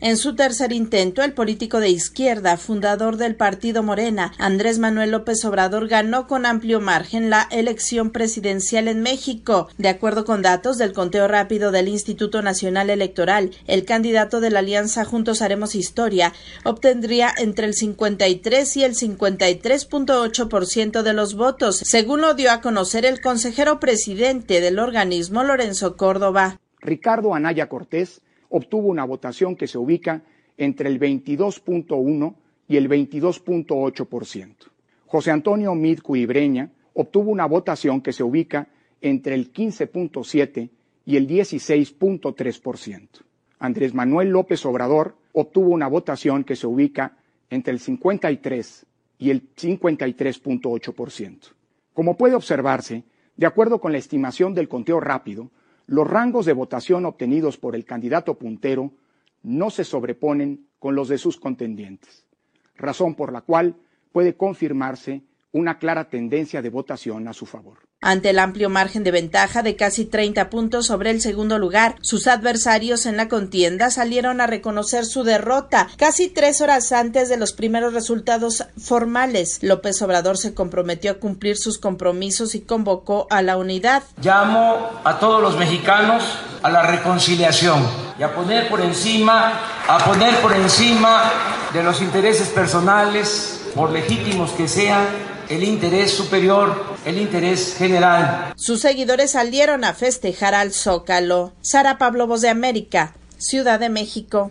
En su tercer intento, el político de izquierda, fundador del partido Morena, Andrés Manuel López Obrador, ganó con amplio margen la elección presidencial en México. De acuerdo con datos del conteo rápido del Instituto Nacional Electoral, el candidato de la alianza Juntos Haremos Historia obtendría entre el 53 y el 53.8% de los votos, según lo dio a conocer el consejero presidente del organismo, Lorenzo Córdoba. Ricardo Anaya Cortés obtuvo una votación que se ubica entre el 22.1 y el 22.8%. José Antonio Meade Cuibreña obtuvo una votación que se ubica entre el 15.7 y el 16.3%. Andrés Manuel López Obrador obtuvo una votación que se ubica entre el 53 y el 53.8%. Como puede observarse, de acuerdo con la estimación del conteo rápido, los rangos de votación obtenidos por el candidato puntero no se sobreponen con los de sus contendientes, razón por la cual puede confirmarse una clara tendencia de votación a su favor. Ante el amplio margen de ventaja de casi 30 puntos sobre el segundo lugar, sus adversarios en la contienda salieron a reconocer su derrota casi 3 horas antes de los primeros resultados formales. López Obrador se comprometió a cumplir sus compromisos y convocó a la unidad. Llamo a todos los mexicanos a la reconciliación y a poner por encima de los intereses personales, por legítimos que sean, el interés superior, el interés general. Sus seguidores salieron a festejar al Zócalo. Sara Pablo, Voz de América, Ciudad de México.